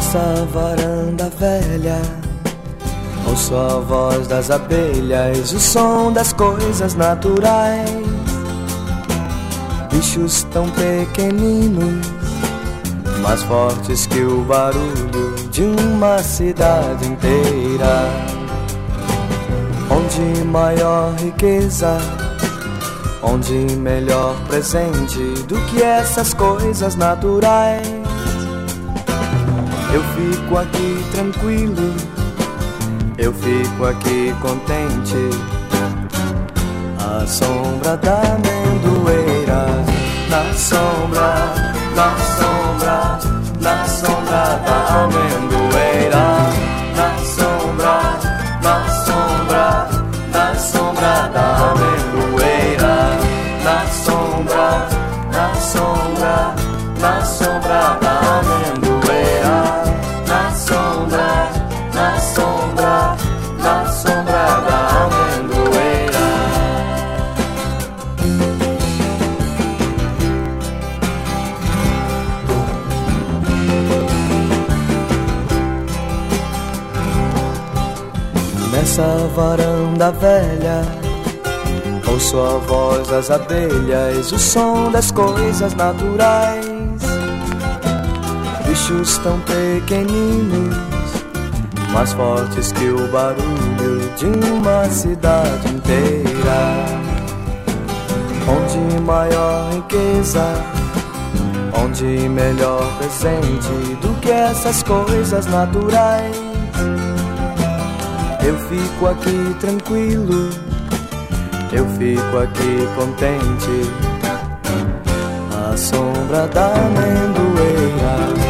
Nessa varanda velha, ouço a voz das abelhas, o som das coisas naturais. Bichos tão pequeninos, mais fortes que o barulho de uma cidade inteira. Onde maior riqueza, onde melhor presente do que essas coisas naturais. Eu fico aqui tranquilo, eu fico aqui contente, à sombra da amendoeira, na sombra, na sombra, na sombra da amendoeira, na sombra, na sombra, na sombra da amendoeira, na sombra, na sombra, na sombra da amendoeira, na sombra, na sombra, na sombra da amendoeira. Nessa varanda velha, ouço a voz das abelhas, o som das coisas naturais. Bichos tão pequeninos, mais fortes que o barulho de uma cidade inteira. Onde maior riqueza, onde melhor presente do que essas coisas naturais. Eu fico aqui tranquilo, eu fico aqui contente, à sombra da amendoeira.